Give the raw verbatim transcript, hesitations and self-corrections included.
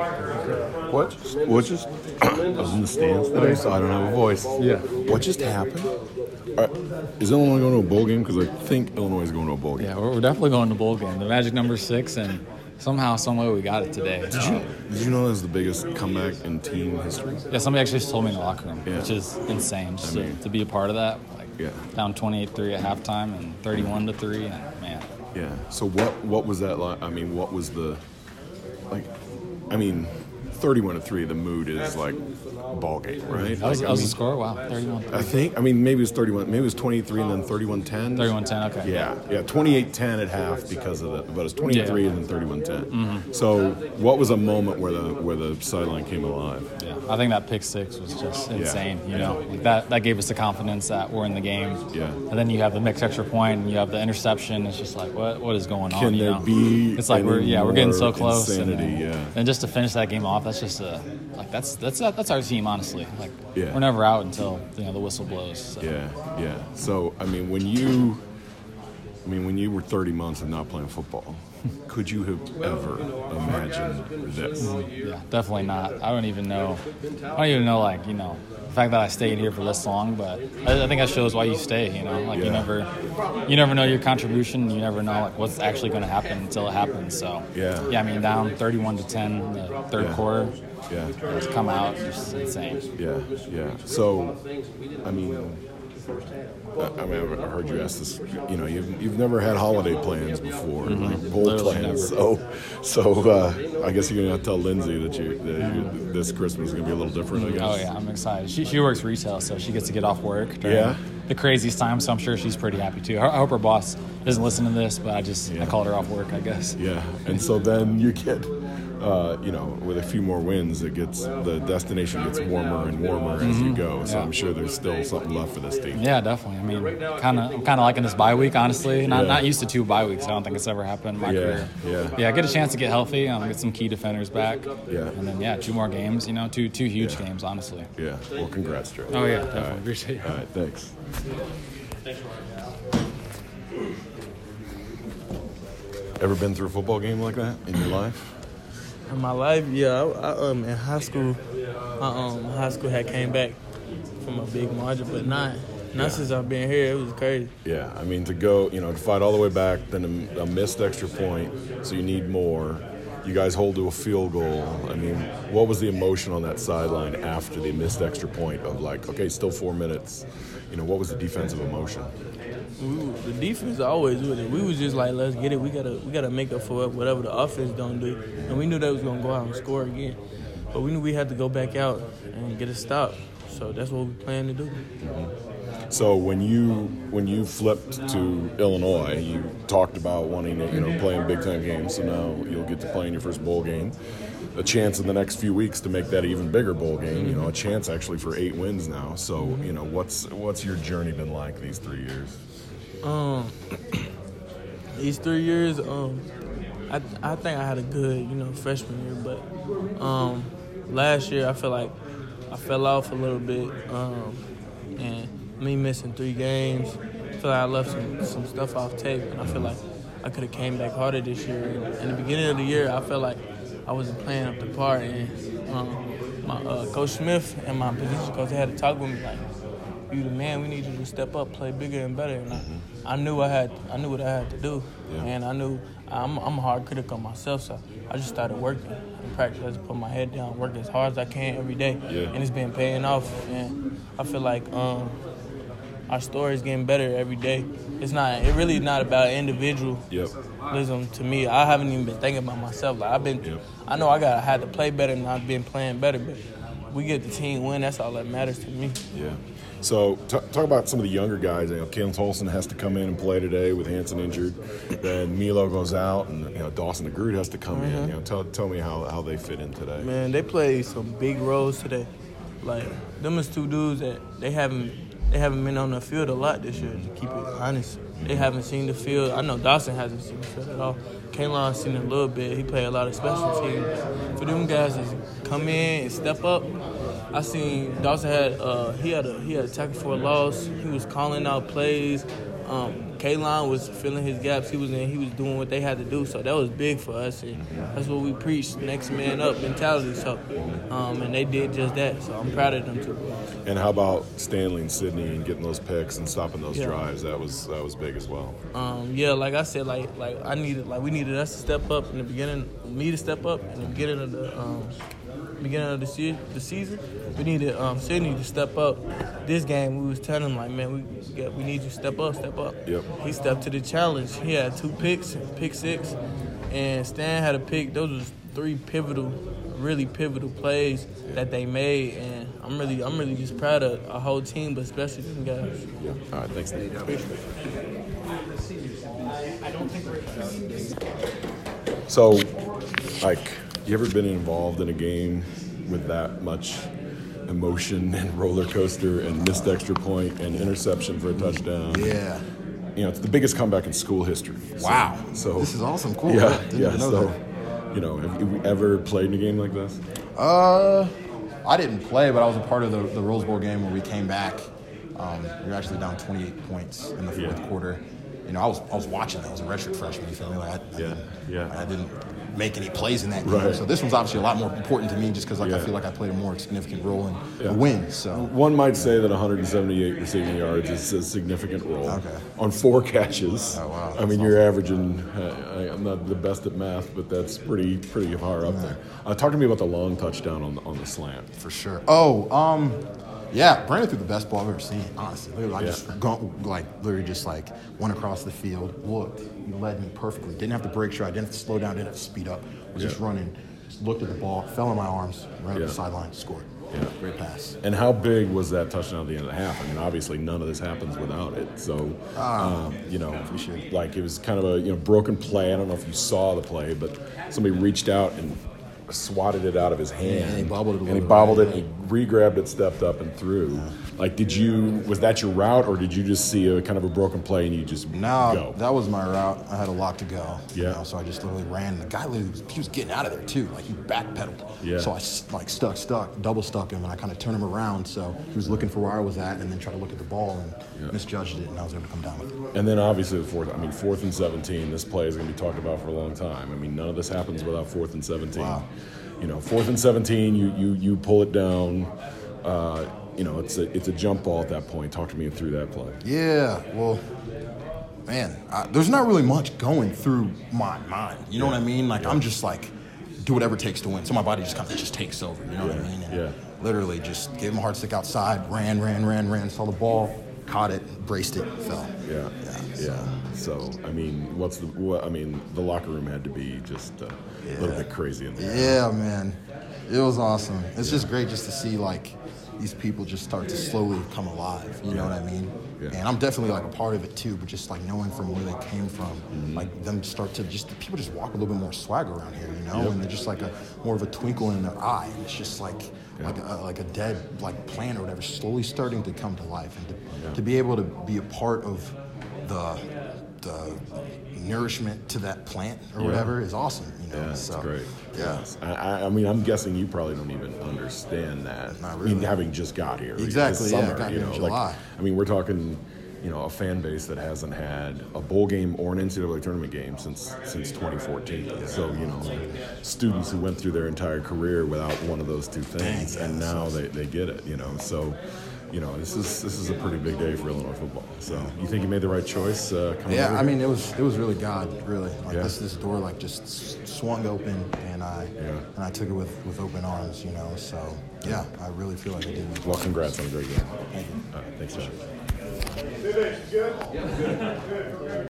What? What just? I was in the stands today, so I don't have a voice. Yeah. What just happened? Uh, is Illinois going to a bowl game? Because I think Illinois is going to a bowl game. Yeah, we're, we're definitely going to bowl game. The magic number six, and somehow, some way, we got it today. Did you? Did you know that was the biggest comeback in team history? Yeah, somebody actually just told me in the locker room, Yeah. which is insane. Just I mean- to, to be a part of that, like Yeah. down twenty-eight three at halftime and thirty-one to three, and man, Yeah. So what? What was that like? I mean, what was the like? I mean, thirty-one to three. The mood is like ball game, right? that was, Like, that was I the mean, score. Wow, thirty-one I think. I mean, maybe it was thirty-one. Maybe it was twenty-three and then thirty-one ten. thirty-one ten. Okay. Yeah, yeah, twenty-eight ten at half because of that, but it was twenty-three Yeah. and then thirty-one ten. So, what was a moment where the where the sideline came alive? Yeah, I think that pick six was just Yeah. insane. You know, like that that gave us the confidence that we're in the game. Yeah. And then you have the mixed extra point, and you have the interception. It's just like, what what is going on? Can you there know? be It's like we're yeah we're getting so more close. insanity, and, yeah. And just to finish that game off, that's just a like that's that's that's our team, honestly. Like Yeah. we're never out until you know the whistle blows. So. Yeah, yeah. So, I mean, when you, I mean, when you were thirty months of not playing football, could you have ever imagined this? Yeah, definitely not. I don't even know. I don't even know, like, you know, the fact that I stayed here for this long, but I, I think that shows why you stay, you know. Like, Yeah. you never you never know your contribution. You never know, like, what's actually going to happen until it happens. So, Yeah. yeah, I mean, down thirty-one to ten in the third Yeah. quarter, Yeah, it's come out, just insane. yeah, yeah. So, I mean, I I mean, I've I've heard you ask this. You know, you've you've never had holiday plans before, like bowl Literally plans. never. So, so uh, I guess you're gonna have to tell Lindsay that you that you, this Christmas is gonna be a little different. I guess. Oh, yeah, I'm excited. She, she works retail, so she gets to get off work during Yeah. the craziest time, so I'm sure she's pretty happy, too. I I hope her boss doesn't listen to this, but I just Yeah. I called her off work, I guess. Yeah, and so then you get, uh, you know, with a few more wins, it gets the destination gets warmer and warmer as you go. So Yeah. I'm sure there's still something left for this team. Yeah, definitely. I mean, kind of, I'm kind of liking this bye week, honestly. Not Yeah. not used to two bye weeks. I don't think it's ever happened in my Yeah, career. yeah. Yeah, get a chance to get healthy, um, get some key defenders back. Yeah. And then yeah, two more games. You know, two two huge Yeah. games, honestly. Yeah. Well, congrats, Trey. Oh yeah, All definitely right. appreciate it. All right. Thanks. Ever been through a football game like that in your life? In my life, yeah, I, I, um, in high school, I, um, high school had came back from a big margin, but not, not Yeah. since I've been here. It was crazy. Yeah. I mean, to go, you know, to fight all the way back, then a, a missed extra point, so you need more. You guys hold to a field goal. I mean, what was the emotion on that sideline after the missed extra point of like, okay, still four minutes? You know, what was the defensive emotion? We, were- the defense always with it. We was just like, let's get it. We gotta, we gotta make up for whatever the offense don't do, and we knew they was gonna go out and score again. But we knew we had to go back out and get a stop. So that's what we planned to do. So when you when you flipped to Illinois, you talked about wanting to, you know, play in big time games. So now you'll get to play in your first bowl game. A chance in the next few weeks to make that an even bigger bowl game. You know, a chance actually for eight wins now. So you know, what's what's your journey been like these three years? Um, these three years, um, I I think I had a good, you know, freshman year, but um, last year I feel like I fell off a little bit, um, and me missing three games, I feel like I left some, some stuff off tape, and I feel like I could have came back harder this year. And in the beginning of the year, I felt like I wasn't playing up the part, and um, my uh, Coach Smith and my position coach, they had to talk with me like, you the man, we need you to step up, play bigger and better. And I, I knew I had, I knew what I had to do, Yeah. and I knew I'm, I'm a hard critic on myself, so I just started working in practice. I just put my head down, work as hard as I can every day, Yeah. and it's been paying off. And I feel like um, our story is getting better every day. It's not, it really is not about individualism Yep. to me. I haven't even been thinking about myself. Like I've been, Yep. I know I got, I had to play better, and I've been playing better, but we get the team win. That's all that matters to me. Yeah. So t- talk about some of the younger guys. You know, Kalen Tolson has to come in and play today with Hanson injured. Then Milo goes out, and you know Dawson DeGroot has to come in. You know, tell tell me how, how they fit in today. Man, they played some big roles today. Like them is two dudes that they haven't they haven't been on the field a lot this year. To keep it honest, they haven't seen the field. I know Dawson hasn't seen the field at all. Kalon's seen it a little bit. He played a lot of special teams. For them guys to come in and step up, I seen Dawson had uh, he had a he had a tackle for a loss. He was calling out plays. Um, Kaylon was filling his gaps. He was in. He was doing what they had to do. So that was big for us. And that's what we preached: next man up mentality. So, um, and they did just that. So I'm proud of them too. And how about Stanley and Sidney and getting those picks and stopping those Yeah. drives? That was that was big as well. Um, yeah, like I said, like like I needed, like we needed us to step up in the beginning, me to step up in the beginning of the um, beginning of the, se- the season. We needed um, Sidney to step up. This game, we was telling him like, man, we get, we need you to step up, step up. Yep. He stepped to the challenge. He had two picks, pick six, and Stan had a pick. Those was three pivotal, really pivotal plays that they made, and I'm really, I'm really just proud of our whole team, but especially them guys. Yeah. All right. Thanks, Nate. So, like, you ever been involved in a game with that much emotion and roller coaster and missed extra point and interception for a touchdown? Yeah. You know, it's the biggest comeback in school history. So- Wow. So This is awesome. Cool. Yeah, Didn't yeah. even know So, that. you know, have you ever played in a game like this? Uh, I didn't play, but I was a part of the, the Rose Bowl game where we came back. Um, we were actually down twenty-eight points in the fourth Yeah. quarter. You know, I was I was watching that. I was a redshirt freshman. You feel me? Like I, I Yeah, didn't, yeah. I didn't make any plays in that game. Right. So this one's obviously a lot more important to me, just because like I Yeah. feel like I played a more significant role in Yeah. the win. So One might say that one hundred seventy-eight receiving yards is a significant role Okay. on four catches. Oh, wow. I mean, That's you're averaging. Uh, I, I'm not the best at math, but that's pretty pretty far up there. Uh, talk to me about the long touchdown on the, on the slant. for sure. Oh, um, yeah, Brandon threw the best ball I've ever seen. Honestly, literally, I Yeah. just go, like literally just like went across the field, looked, he led me perfectly. Didn't have to break stride, didn't have to slow down, didn't have to speed up. Was just Yeah. running, just looked at the ball, fell in my arms, ran Yeah. up the sideline, scored. Yeah. Great pass. And how big was that touchdown at the end of the half? I mean, obviously none of this happens without it. So, um, you know, appreciate it. like it was kind of a you know broken play. I don't know if you saw the play, but somebody reached out and swatted it out of his hand. and he bobbled it a And he little bobbled bit, it. And he re-grabbed it, stepped up, and threw. Like, did you? Was that your route, or did you just see a kind of a broken play and you just No, go? that was my route. I had a lot to go. You Yeah. know, so I just literally ran. The guy literally was, he was getting out of there too. Like he backpedaled. Yeah. So I s- like stuck, stuck, double stuck him, and I kind of turned him around. So he was looking for where I was at, and then tried to look at the ball and Yeah. misjudged it, and I was able to come down with it. And then obviously the fourth. I mean, fourth and seventeen. This play is going to be talked about for a long time. I mean, none of this happens without fourth and seventeen. Wow. You know, fourth and seventeen. You you you pull it down. Uh, you know, it's a it's a jump ball at that point. Talk to me through that play. Yeah, well, man, I, there's not really much going through my mind. You know what I mean? Like I'm just like, do whatever it takes to win. So my body just kind of just takes over. You know what I mean? And yeah. literally just gave him a hard stick outside, ran, ran, ran, ran, saw the ball, caught it, braced it, fell. Yeah, yeah. So I mean, what's the? What, I mean, the locker room had to be just uh, a little Yeah. bit crazy in there. Yeah, man. It was awesome. It's just great just to see like these people just start to slowly come alive. You know what I mean? Yeah. And I'm definitely like a part of it too, but just like knowing from where they came from, Mm-hmm. like them start to just people just walk a little bit more swag around here, you know, Yep. and they're just like a more of a twinkle in their eye. And it's just like like a, like a dead like plant or whatever, slowly starting to come to life, and to, Yeah. to be able to be a part of the the nourishment to that plant or Yeah. whatever is awesome. You know, Yeah, it's so, great. Yeah. Yes. I, I- I mean, I'm guessing you probably don't even understand that. Not I mean, really. having just got here. Exactly, this yeah, summer, got you here in know, July. Like, I mean, we're talking, you know, a fan base that hasn't had a bowl game or an N C double A tournament game since since twenty fourteen. So, you know, like, students who went through their entire career without one of those two things, Dang, yeah, and that now they, they get it, you know. So, you know, this is this is a pretty big day for Illinois football. So, you think you made the right choice uh, coming Yeah, over I here? mean, it was it was really God, really. Like Yeah. this this door like just s- swung open, and I Yeah. and I took it with, with open arms, you know. So yeah, I really feel like I did. Well, congrats on a great game. Thank you. All right, thanks, John.